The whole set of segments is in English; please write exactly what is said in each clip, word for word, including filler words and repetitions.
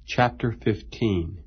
Chapter fifteen.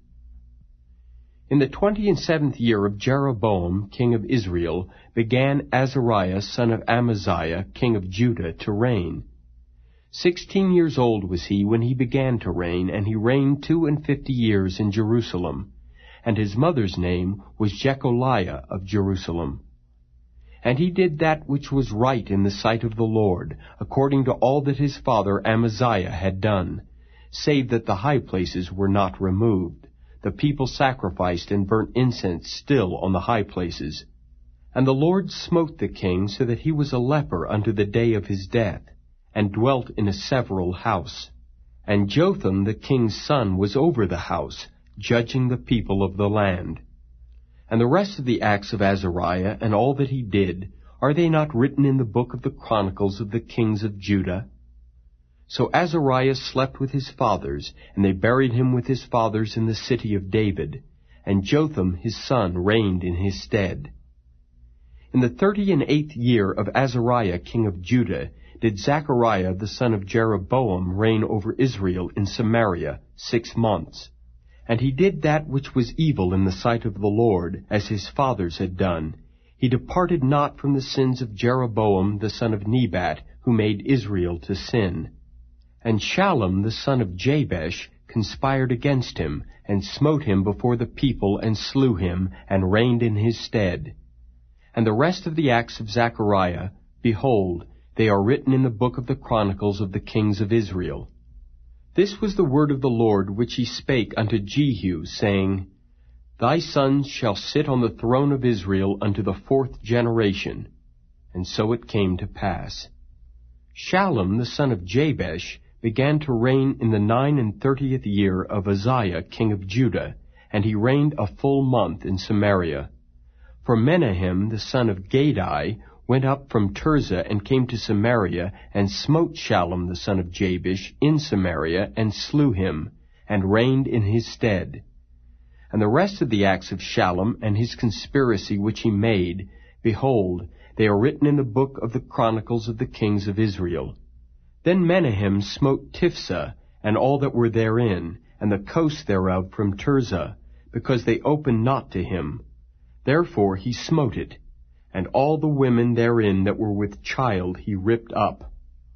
In the twenty and seventh year of Jeroboam king of Israel began Azariah son of Amaziah king of Judah to reign. Sixteen years old was he when he began to reign, and he reigned two and fifty years in Jerusalem. And his mother's name was Jecholiah of Jerusalem. And he did that which was right in the sight of the Lord, according to all that his father Amaziah had done, save that the high places were not removed. The people sacrificed and burnt incense still on the high places. And the Lord smote the king so that he was a leper unto the day of his death, and dwelt in a several house. And Jotham the king's son was over the house, judging the people of the land. And the rest of the acts of Azariah, and all that he did, are they not written in the book of the chronicles of the kings of Judah? So Azariah slept with his fathers, and they buried him with his fathers in the city of David, and Jotham his son reigned in his stead. In the thirty and eighth year of Azariah king of Judah did Zechariah the son of Jeroboam reign over Israel in Samaria six months. And he did that which was evil in the sight of the Lord, as his fathers had done. He departed not from the sins of Jeroboam the son of Nebat, who made Israel to sin. And Shallum the son of Jabesh conspired against him, and smote him before the people, and slew him, and reigned in his stead. And the rest of the acts of Zechariah, behold, they are written in the book of the chronicles of the kings of Israel. This was the word of the Lord which he spake unto Jehu, saying, Thy sons shall sit on the throne of Israel unto the fourth generation. And so it came to pass. Shallum the son of Jabesh began to reign in the nine and thirtieth year of Uzziah king of Judah, and he reigned a full month in Samaria. For Menahem the son of Gadai went up from Tirzah and came to Samaria, and smote Shallum the son of Jabesh in Samaria, and slew him, and reigned in his stead. And the rest of the acts of Shallum, and his conspiracy which he made, behold, they are written in the book of the chronicles of the kings of Israel. Then Menahem smote Tiphsah, and all that were therein, and the coast thereof from Tirzah, because they opened not to him. Therefore he smote it, and all the women therein that were with child he ripped up.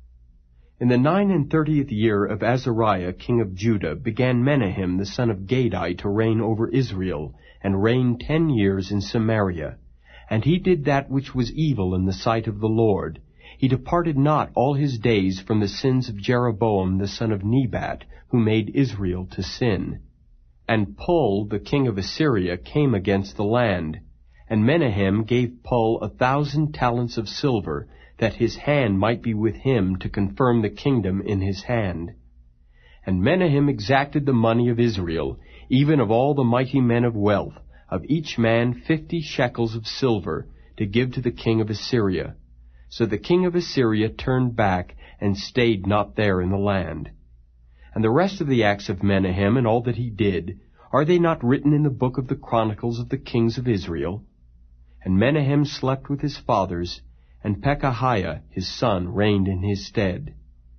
In the nine and thirtieth year of Azariah king of Judah began Menahem the son of Gadai to reign over Israel, and reigned ten years in Samaria. And he did that which was evil in the sight of the Lord. He departed not all his days from the sins of Jeroboam the son of Nebat, who made Israel to sin. And Pul the king of Assyria came against the land. And Menahem gave Pul a thousand talents of silver, that his hand might be with him to confirm the kingdom in his hand. And Menahem exacted the money of Israel, even of all the mighty men of wealth, of each man fifty shekels of silver, to give to the king of Assyria. So the king of Assyria turned back, and stayed not there in the land. And the rest of the acts of Menahem, and all that he did, are they not written in the book of the chronicles of the kings of Israel? And Menahem slept with his fathers, and Pekahiah his son reigned in his stead.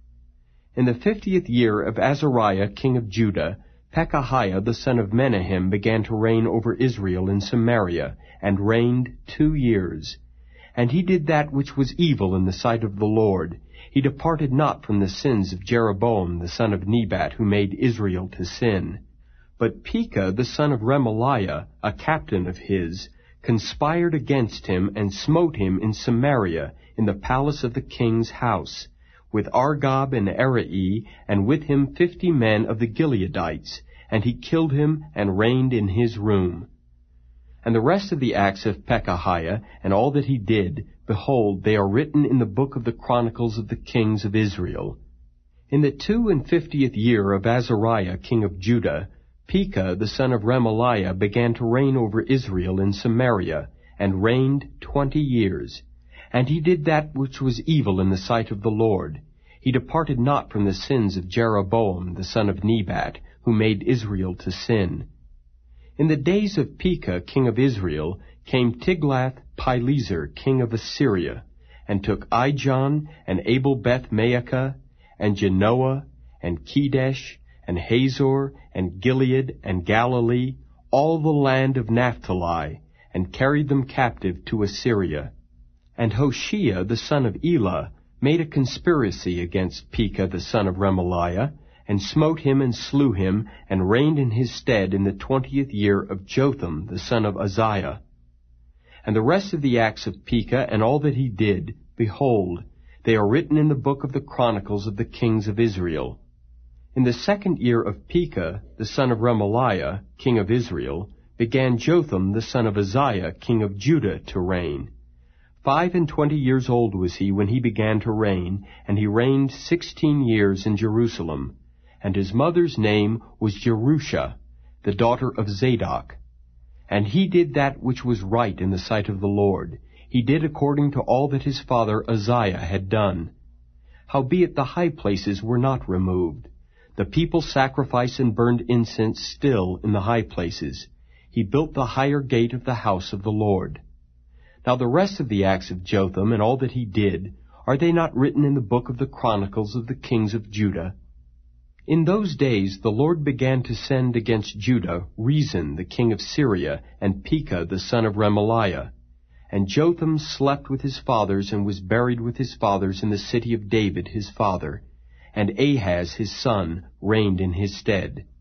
In the fiftieth year of Azariah king of Judah, Pekahiah the son of Menahem began to reign over Israel in Samaria, and reigned two years. And he did that which was evil in the sight of the Lord. He departed not from the sins of Jeroboam the son of Nebat, who made Israel to sin. But Pekah the son of Remaliah, a captain of his, conspired against him, and smote him in Samaria, in the palace of the king's house, with Argob and Arai, and with him fifty men of the Gileadites, and he killed him, and reigned in his room. And the rest of the acts of Pekahiah, and all that he did, behold, they are written in the book of the chronicles of the kings of Israel. In the two and fiftieth year of Azariah king of Judah, Pekah the son of Remaliah began to reign over Israel in Samaria, and reigned twenty years. And he did that which was evil in the sight of the Lord. He departed not from the sins of Jeroboam the son of Nebat, who made Israel to sin. In the days of Pekah king of Israel came Tiglath-Pileser king of Assyria, and took Ijon, and Abel-Beth-Maacah, and Genoa, and Kedesh, and Hazor, and Gilead, and Galilee, all the land of Naphtali, and carried them captive to Assyria. And Hoshea the son of Elah made a conspiracy against Pekah the son of Remaliah, and smote him and slew him, and reigned in his stead in the twentieth year of Jotham the son of Uzziah. And the rest of the acts of Pekah, and all that he did, behold, they are written in the book of the Chronicles of the kings of Israel. In the second year of Pekah the son of Remaliah, king of Israel, began Jotham the son of Uzziah, king of Judah, to reign. Five and twenty years old was he when he began to reign, and he reigned sixteen years in Jerusalem. And his mother's name was Jerusha, the daughter of Zadok. And he did that which was right in the sight of the Lord. He did according to all that his father Uzziah had done. Howbeit the high places were not removed. The people sacrificed and burned incense still in the high places. He built the higher gate of the house of the Lord. Now the rest of the acts of Jotham and all that he did, are they not written in the book of the Chronicles of the kings of Judah? In those days the Lord began to send against Judah Rezin the king of Syria, and Pekah the son of Remaliah. And Jotham slept with his fathers, and was buried with his fathers in the city of David his father. And Ahaz his son reigned in his stead.